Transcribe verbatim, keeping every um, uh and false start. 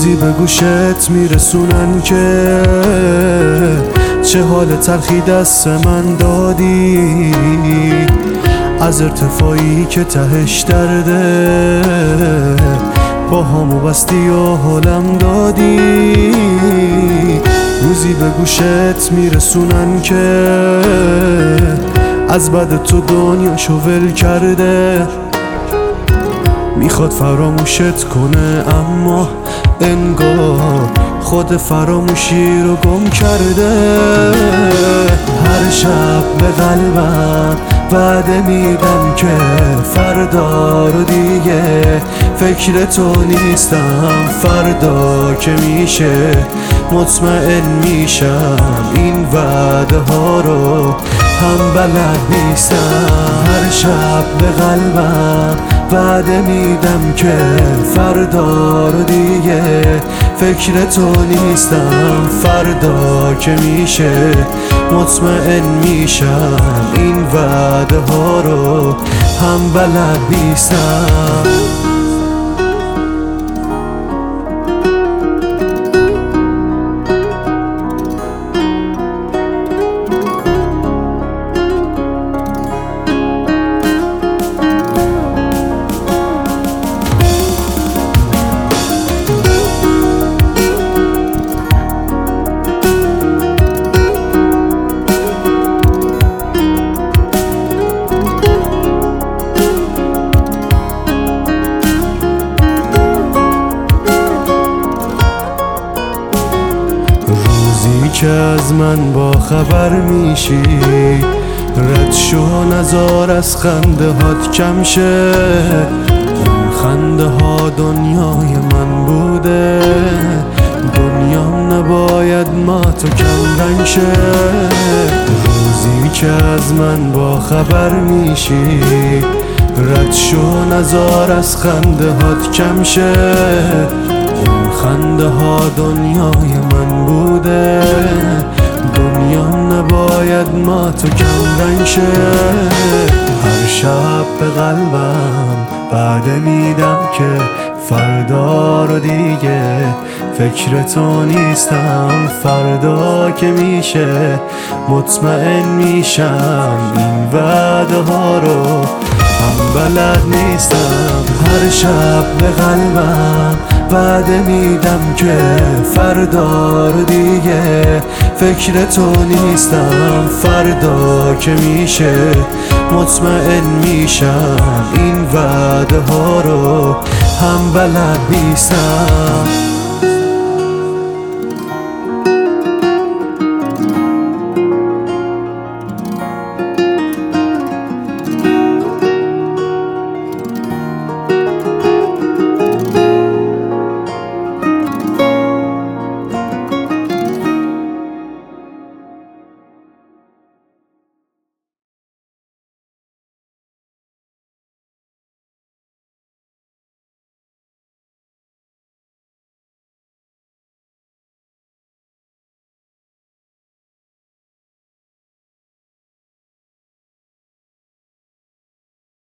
روزی به گوشت میرسونن که چه حال تلخی دست من دادی، از ارتفاعی که تهش درده با همو بستی و حالم دادی. روزی به گوشت میرسونن که از بعد تو دنیاشو ول کرده، میخواد فراموشت کنه اما انگار خود فراموشی رو گم کرده. هر شب به قلبم وعده میدم که فردا رو دیگه فکر تو نیستم، فردا که میشه مطمئن میشم این وعده ها رو هم بلد نیستم. هر شب به قلبم وعده میدم که فردا رو دیگه فکر تو نیستم، فردا که میشه مطمئن میشم این وعده ها رو هم بلد نیستم. روزی که از من با خبر میشی، رد شو نزار از خنده هات کم شه. اون خنده ها دنیای من بوده، دنیام نباید ما تو کم رنگ شه. روزی که از من با خبر میشی، رد شو نزار از خنده هات کم شه. خنده ها دنیای من بوده، دنیام نباید ما تو کم رنگ شه. هر شب به قلبم وعده میدم که فردا رو دیگه فکر تو نیستم، فردا که میشه مطمئن میشم این وعده ها رو هم بلد نیستم. هر شب به قلبم وعده میدم که فردا رو دیگه فکر تو نیستم، فردا که میشه مطمئن میشم این وعده ها رو هم بلد نیستم.